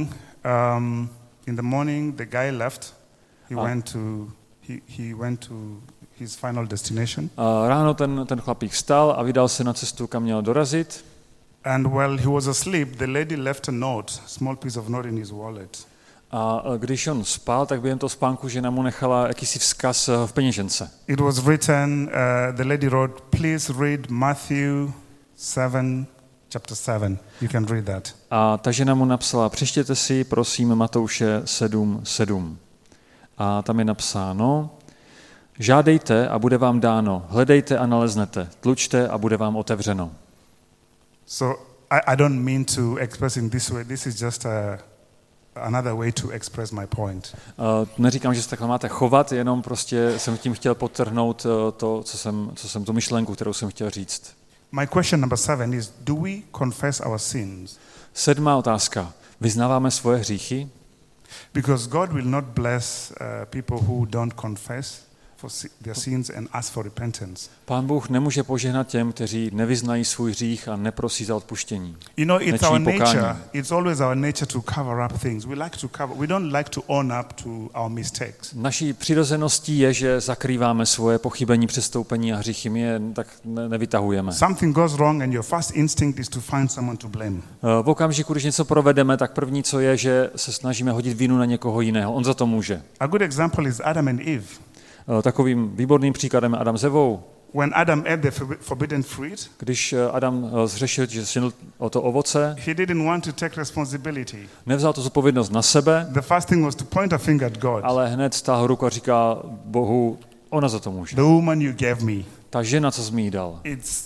morning, the guy left. He went to his final destination. A ráno ten chlapík vstal a vydal se na cestu, kam měl dorazit. And while he was asleep, the lady left a note, small piece of note in his wallet. A když on spal, tak během toho spánku žena mu nechala jakýsi vzkaz v peněžence. It was written, the lady wrote, please read Matthew 7, chapter 7. You can read that. A ta žena mu napsala, přečtěte si, prosím, Matouše 7:7. A tam je napsáno, žádejte a bude vám dáno, hledejte a naleznete, tlučte a bude vám otevřeno. So I don't mean to express in this way. This is just another way to express my point. Neříkám, že se takhle máte chovat, jenom prostě jsem tím chtěl podtrhnout to, co jsem tu myšlenku, kterou jsem chtěl říct. My question number 7 is, do we confess our sins? 7. otázka. Vyznáváme svoje hříchy? Because God will not bless people who don't confess. for their sins and ask for repentance. Pán Bůh nemůže požehnat těm, kteří nevyznají svůj hřích a neprosí za odpuštění. You know, it's our nature. It's always our nature to cover up things. We don't like to own up to our mistakes. Naší přirozeností je, že zakrýváme svoje pochybení, přestoupení a hříchy. My je tak nevytahujeme. Something goes wrong and your first instinct is to find someone to blame. V okamžiku, když něco provedeme, tak první, co je, že se snažíme hodit vinu na někoho jiného. On za to může. A good example is Adam and Eve. Takovým výborným příkladem je Adam s Evou. When Adam ate the forbidden fruit, když Adam zřešil, že snědl o to ovoce, he didn't want to take responsibility. Nevzal tu zodpovědnost na sebe. The first thing was to point a finger at God. Ale hned stáhl ruku a říká Bohu, ona za to může. The woman you gave me. Ta žena, co jsi mi dal.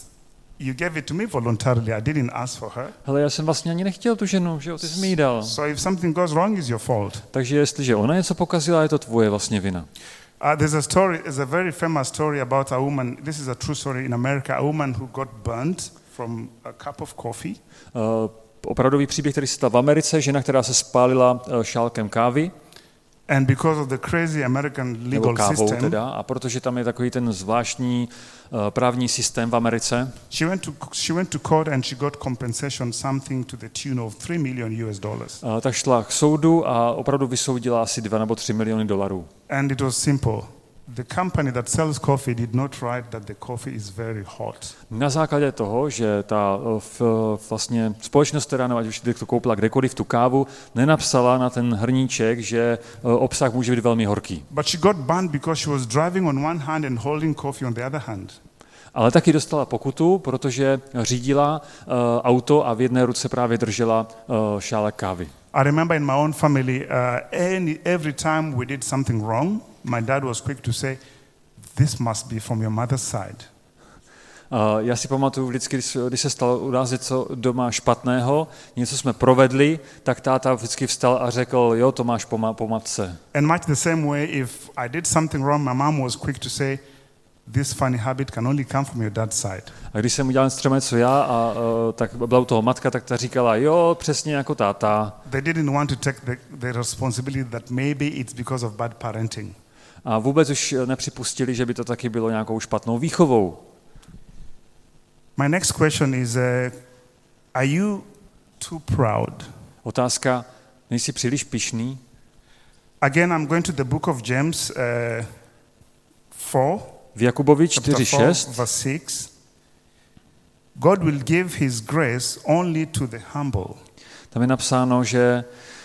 You gave it to me voluntarily. I didn't ask for her. Hele, já jsem vlastně ani nechtěl tu ženu, že jo, ty jsi mi ji dal. So if something goes wrong, it's your fault. Takže jestliže ona něco pokazila, je to tvoje vlastně vina. There's a very famous story about a woman. This is a true story in America. A woman who got burnt from a cup of coffee. Opravdový příběh, který se stal v Americe, žena, která se spálila šálkem kávy. And because of the crazy American legal system, teda, a protože tam je takový ten zvláštní právní systém v Americe, she went to court and she got compensation something to the tune of $3 million. Tak šla k soudu a opravdu vysoudila asi 2 nebo 3 miliony dolarů. And it was simple. The company that sells coffee did not write that the coffee is very hot. Na základě toho, že ta vlastně společnost, která nebo ať už to koupila kdekoliv tu kávu, nenapsala na ten hrníček, že obsah může být velmi horký. But she got banned because she was driving on one hand and holding coffee on the other hand. Ale taky dostala pokutu, protože řídila auto a v jedné ruce právě držela šálek kávy. I remember in my own family, every time we did something wrong, my dad was quick to say, this must be from your mother's side. Já si pamatuju vždycky, když se stalo u nás něco doma špatného, něco jsme provedli, tak táta vždycky vstal a řekl, jo, to máš po matce. And much the same way, if I did something wrong, my mom was quick to say, this funny habit can only come from your dad's side. A když jsem udělal třeba něco já, tak byla u toho matka, tak ta říkala, jo, přesně jako táta. They didn't want to take the responsibility that maybe it's because of bad parenting. A vůbec už nepřipustili, že by to taky bylo nějakou špatnou výchovou. My next question is, are you too proud? Otázka, nejsi příliš pyšný? Again, I'm going to the book of James 4. V Jakubovi 4:6. God will give his grace only to the humble. Tam je napsáno, že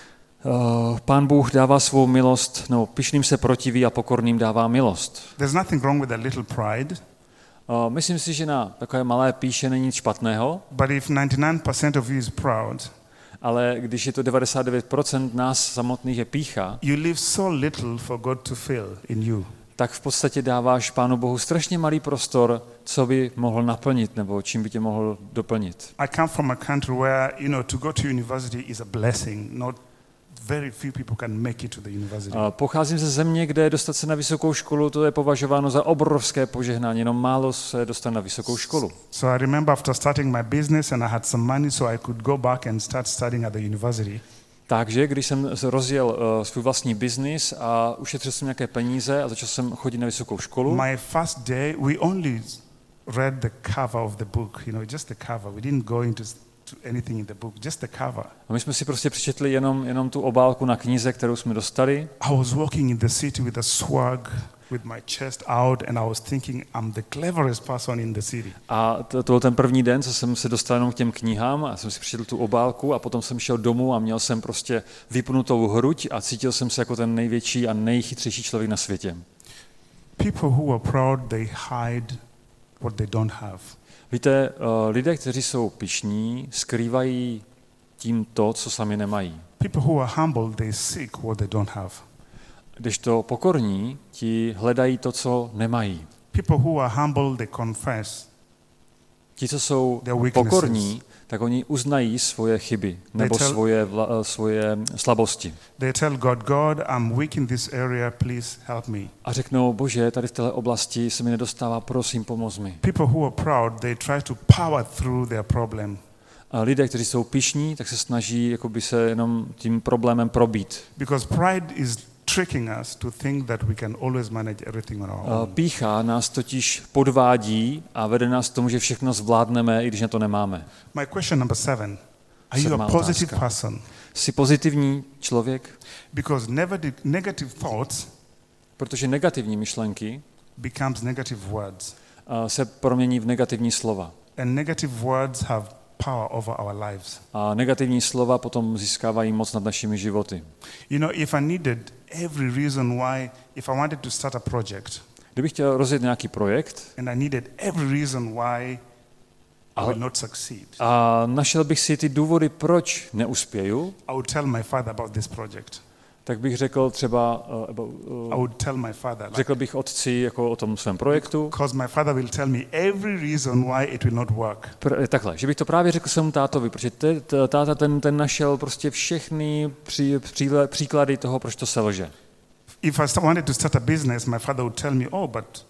Pán Bůh dává svou milost, no, pyšným se protiví a pokorným dává milost. There's nothing wrong with a little pride. Myslím si, že na takové malé píše není nic špatného. But if 99% of you is proud, ale když je to 99% nás samotných je pýcha, you leave so little for God to fill in you. Tak v podstatě dáváš Pánu Bohu strašně malý prostor, co by mohl naplnit nebo čím by tě mohl doplnit. I come from a country where, to go to university is a blessing. Not very few people can make it to the university. Pocházím ze země, kde dostat se na vysokou školu, to je považováno za obrovské požehnání, jenom málo se dostane na vysokou školu. So I remember after starting my business and I had some money so I could go back and start studying at the university. Takže když jsem rozjel svůj vlastní biznis a ušetřil jsem nějaké peníze a začal jsem chodit na vysokou školu. My first day we only read the cover of the book, just the cover. We didn't go into anything in the book, just the cover. A my jsme si prostě přečetli jenom tu obálku na knize, kterou jsme dostali. I was walking in the city with a swag, with my chest out, and I was thinking I'm the cleverest person in the city. A to byl ten první den, co jsem se dostal jenom k těm knihám a jsem si přečetl tu obálku a potom jsem šel domů a měl jsem prostě vypnutou hruď a cítil jsem se jako ten největší a nejchytřejší člověk na světě. People who are proud, they hide what they don't have. Víte, lidé, kteří jsou pyšní, skrývají tím to, co sami nemají. People who are humble, they seek what they don't have. Když to pokorní, ti hledají to, co nemají. People who are humble, they confess. Ti, co jsou pokorní, tak oni uznají svoje chyby nebo svoje slabosti. They tell God, I'm weak in this area, please help me. A řeknou, Bože, tady v této oblasti se mi nedostává, prosím, pomoz mi. People who are proud, they try to power through their problem. A lidé, kteří jsou pyšní, tak se snaží jakoby se jenom tím problémem probít. Because pride is tricking us to think that we can always manage everything on our own. Pýcha nás totiž podvádí a vede nás k tomu, že všechno zvládneme, i když na to nemáme. My question number 7. Are you a positive person? Jsi pozitivní člověk? Because negative thoughts Protože negativní myšlenky becomes negative words. Se promění v negativní slova. And negative words have power over our lives. A negativní slova potom získávají moc nad našimi životy. You know, if I needed every reason why, if I wanted to start a project, Kdybych chtěl rozjet nějaký projekt and I needed every reason why I will not succeed, a našel bych si ty důvody, proč neuspěju, I would tell my father about this project. tak bych řekl třeba, I would tell my father, like, řekl bych otci jako o tom svém projektu. because my father will tell me every reason why it will not work. Takhle, že bych to právě řekl svému tátovi, protože táta ten našel prostě všechny příklady toho, proč to selže. If I wanted to start a business, my father would tell me, oh, but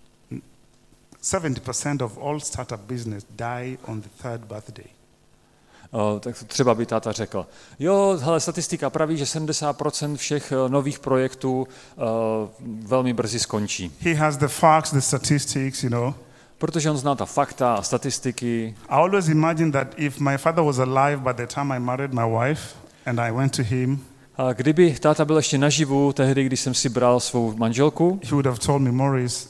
70% of all startup business die on the third birthday. Tak třeba by táta řekl, jo, hele, statistika praví, že 70% všech nových projektů velmi brzy skončí. He has the facts, the statistics, you know. Protože on zná ta fakta a statistiky. I always imagine that if my father was alive by the time I married my wife and I went to him, A kdyby táta byl ještě naživu, tehdy, když jsem si bral svou manželku, he would have told me, Maurice,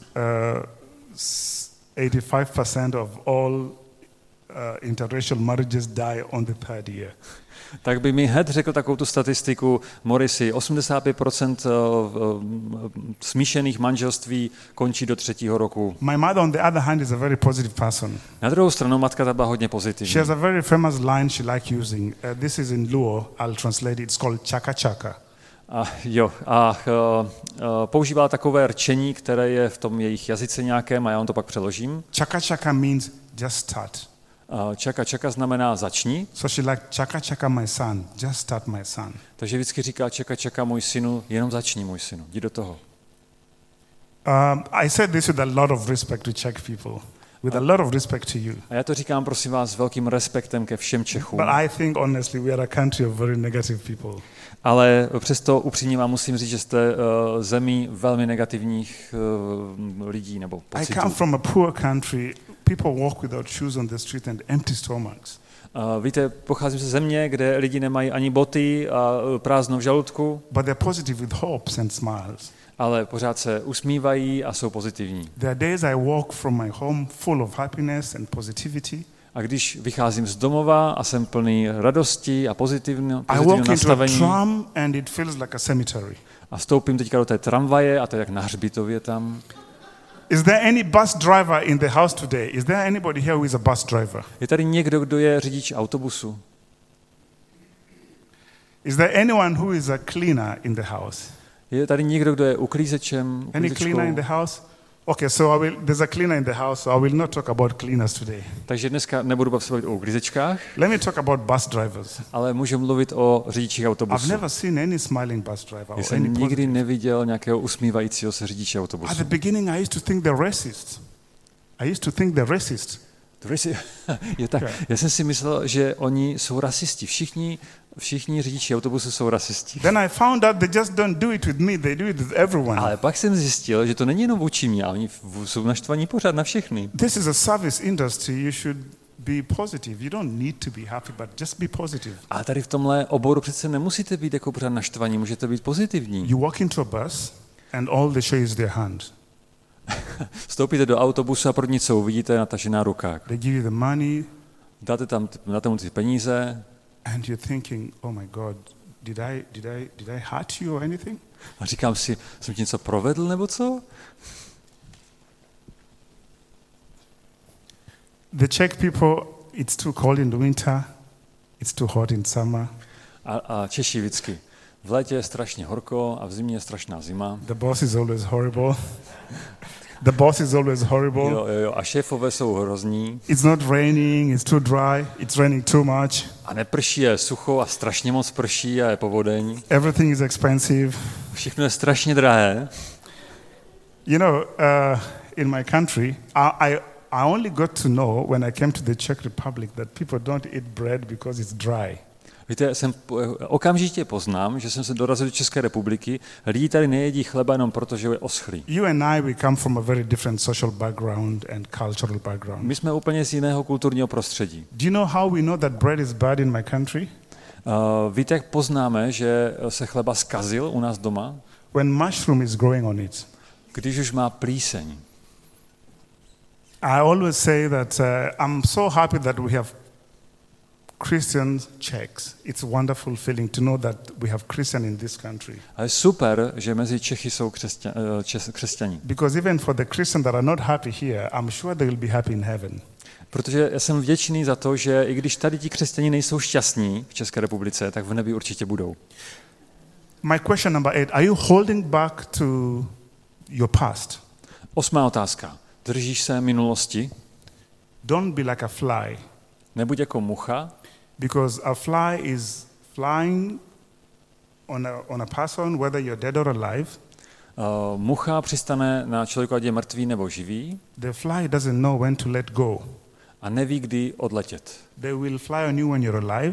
85% of all interracial marriages die on the third year. tak by mi hned řekl takovou tu statistiku, Morisi, 85% smíšených manželství končí do 3. roku. My mother, on the other hand, is a very positive person. Na druhou stranu matka ta byla hodně pozitivní. She has a very famous line she likes using. This is in Luo. I'll translate it. It's called chaka chaka. Používala takové rčení, které je v tom jejich jazyce nějakém, a já vám to pak přeložím. Chaka chaka means just start. Čaka čaka znamená začni. So she like chaka chaka my son, just start my son. Takže vždycky říká čaka čaka můj synu, jenom začni můj synu, jdi do toho. I said this with a lot of respect to Czech people, with a lot of respect to you. A já to říkám, prosím vás, s velkým respektem ke všem Čechům. But I think honestly we are a country of very negative people. Ale přesto upřímně vám musím říct, že jste zemí velmi negativních lidí nebo pocitů. I come from a poor country. People walk without shoes on the street and empty stomachs. Víte, pocházím ze země, kde lidi nemají ani boty a prázdno v žaludku. But they're positive with hopes and smiles. Ale pořád se usmívají a jsou pozitivní. There are days I walk from my home full of happiness and positivity. A když vycházím z domova a jsem plný radosti a pozitivního I walk into a nastavení tram and it feels like a cemetery. a vstoupím teďka do té tramvaje a to je jak na hřbitově tam. Is there any bus driver in the house today? Is there anybody here who is a bus driver? Je tady někdo, kdo je řidič autobusu? Is there anyone who is a cleaner in the house? Je tady někdo, kdo je uklízečem, Any cleaner in the house? Okay, so there's a cleaner in the house, so I will not talk about cleaners today. Takže dneska nebudu bavit o uklízečkách, Let me talk about bus drivers. ale můžu mluvit o řidičích I've autobusů. never seen any smiling bus driver Já or jsem any nikdy positive. neviděl nějakého usmívajícího se řidiče At autobusu. the beginning, I used to think they're racist. I used to think they're racist. Je tak. Já jsem si myslel, že oni jsou rasisti. Všichni řidiči autobusu jsou rasisti. Then I found out they just don't do it with me, they do it with everyone. Ale pak jsem zjistil, že to není jenom vůči mě, ale oni jsou naštvaní pořád na všechny. This is a service industry, you should be positive. You don't need to be happy, but just be positive. A tady v tomhle oboru přece nemusíte být jako pořád naštvaní, můžete být pozitivní. You walk into a bus and all they show is their hand. Vstoupíte do autobusu a první, co uvidíte, natažená ruka. They give you the money Dáte mu ty peníze and you're thinking, oh my God, did I hurt you or anything? a říkám si, jsem ti něco provedl nebo co? The Czech people, it's too cold in the winter, it's too hot in summer. A Češi vždycky. V létě je strašně horko a v zimě je strašná zima. The boss is always horrible. The boss is always horrible. Jo, a šéfové jsou hrozní. It's not raining, it's too dry, it's raining too much. A neprší, je sucho a strašně moc prší a je povodeň. Everything is expensive. Všechno je strašně drahé. You know, in my country, I only got to know when I came to the Czech Republic that people don't eat bread because it's dry. Víte, okamžitě poznám, že jsem se dorazil do České republiky, lidi tady nejedí chleba jenom proto, že je oschlý. You and I, we come from a very different social background and cultural background. My jsme úplně z jiného kulturního prostředí. Do you know how we know that bread is bad in my country? Víte, jak poznáme, že se chleba zkazil u nás doma? When mushroom is growing on it. Když už má plíseň. I always say that I'm so happy that we have Christian Czechs. It's a wonderful feeling to know that we have Christian in this country. A je super, že mezi Čechy jsou křesťaní. Because even for the Christians that are not happy here, I'm sure they will be happy in heaven. Protože já jsem vděčný za to, že i když tady ti křesťané nejsou šťastní v České republice, tak v nebi určitě budou. My question number 8, are you holding back to your past? 8. otázka. Držíš se minulosti? Don't be like a fly. Nebuď jako mucha. Because a fly is flying on a person, whether you're dead or alive. Mucha přistane na člověka, ať je mrtvý nebo živý. The fly doesn't know when to let go. A neví, kdy odletět. They will fly on you when you're alive,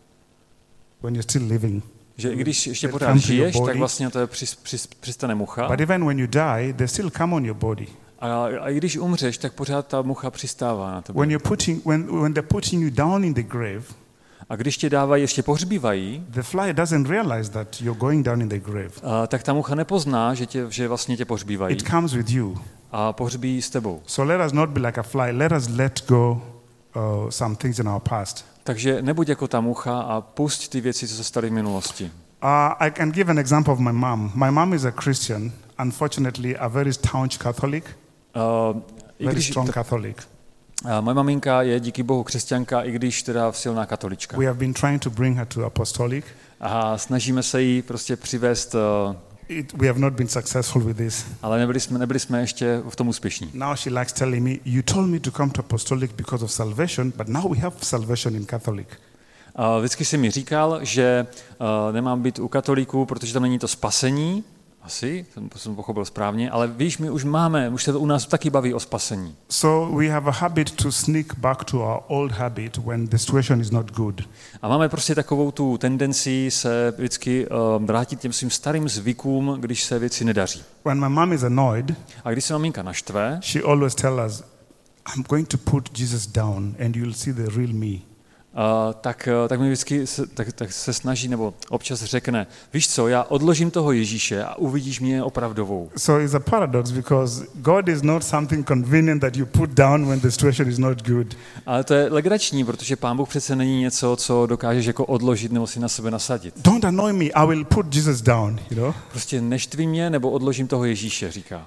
when you're still living. Že i když ještě pořád žiješ, tak vlastně to je přistane mucha. But even when you die, they still come on your body. A i když umřeš, tak pořád ta mucha přistává na tebe. When they're putting you down in the grave, a když tě dávají, ještě pohřbívají, the fly doesn't realize that you're going down in the grave. Tak ta mucha nepozná, že vlastně tě pohřbívají. It comes with you. A pohřbí s tebou. So let us not be like a fly. Let us let go some things in our past. Takže nebuď jako ta mucha a pusť ty věci, co se staly v minulosti. I can give an example of my mom. My mom is a Christian, unfortunately a very staunch Catholic, very strong Catholic. Moje maminka je díky Bohu křesťanka, i když teda silná katolička. We have been trying to bring her to apostolic. A snažíme se jí prostě přivést. We have not been successful with this. Ale nebyli jsme ještě v tom úspěšní. Now she likes telling me, you told me to come to apostolic because of salvation, but now we have salvation in Catholic. Vždycky si mi říkal, že nemám být u katolíků, protože tam není to spasení. Asi, jsem pochopil správně, ale víš, my už se to u nás taky baví o spasení. So we have a habit to sneak back to our old habit when the situation is not good. A máme prostě takovou tu tendenci se vždycky vrátit těm svým starým zvykům, když se věci nedaří. When my mom is annoyed, a když se maminka naštve, she always tells us, I'm going to put Jesus down and you'll see the real me. Tak mi vždycky se snaží, nebo občas řekne, víš co, já odložím toho Ježíše a uvidíš mě opravdovou. So it's a paradox because God is not something convenient that you put down when the situation is not good. Ale to je legrační, protože Pán Bůh přece není něco, co dokážeš jako odložit nebo si na sebe nasadit. Don't annoy me, I will put Jesus down, you know? Prostě neštvi mě, nebo odložím toho Ježíše, říká.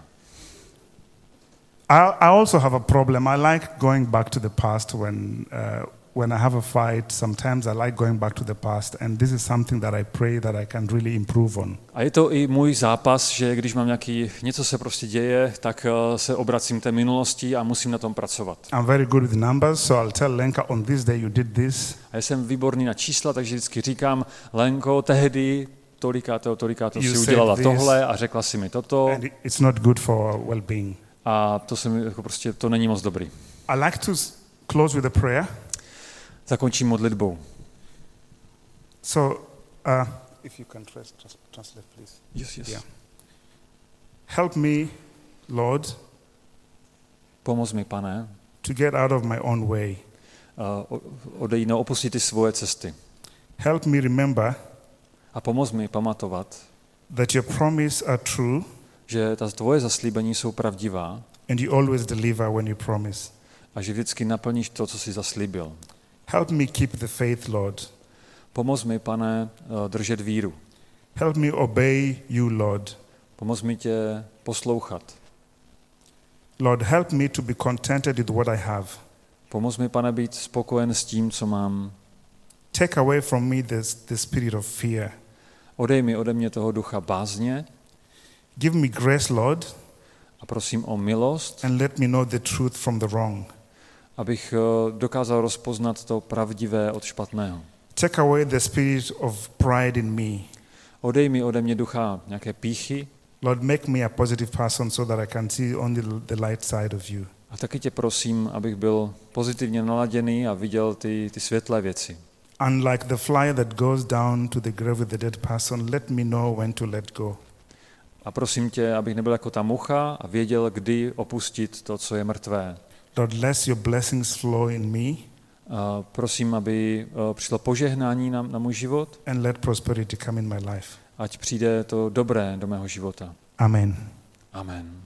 I also have a problem. I like going back to the past when I have a fight, sometimes I like going back to the past, and this is something that I pray that I can really improve on. A je to i můj zápas, že když mám něco se prostě děje, tak se obracím té minulosti a musím na tom pracovat. I'm very good with numbers, so I'll tell Lenka on this day you did this. A jsem výborný na čísla, takže vždycky říkám, Lenko, tehdy tolikáto si udělala tohle a řekla si mi toto. And it's not good for well-being. A to se mi jako prostě to není moc dobrý. I like to close with a prayer. Zakončím modlitbou. So, if you can translate, please. Yes. Yeah. Help me, Lord. Pomoz mi, Pane. To get out of my own way. Opustit ty svoje cesty. Help me remember. A pomoz mi pamatovat. That your promise are true. Že ta tvoje zaslíbení jsou pravdivá. And you always deliver when you promise. A že vždycky naplníš to, co jsi zaslíbil. Help me keep the faith, Lord. Pomoz mi, Pane, držet víru. Help me obey you, Lord. Pomoz mi tě poslouchat. Lord, help me to be contented with what I have. Pomoz mi, Pane, být spokojen s tím, co mám. Take away from me the spirit of fear. Odej mi ode mě toho ducha bázně. Give me grace, Lord. A prosím o milost. And let me know the truth from the wrong. Abych dokázal rozpoznat to pravdivé od špatného. Take away the spirit of pride in me. Odej mi ode mě ducha nějaké pýchy. Lord, make me a positive person so that I can see only the light side of you. A taky tě prosím, abych byl pozitivně naladěný a viděl ty světlé věci. Unlike the fly that goes down to the grave with the dead person, let me know when to let go. A prosím tě, abych nebyl jako ta mucha a věděl, kdy opustit to, co je mrtvé. Lord, let your blessings flow in me. Prosím, aby přišlo požehnání na můj život. And let prosperity come in my life. Ať přijde to dobré do mého života. Amen. Amen.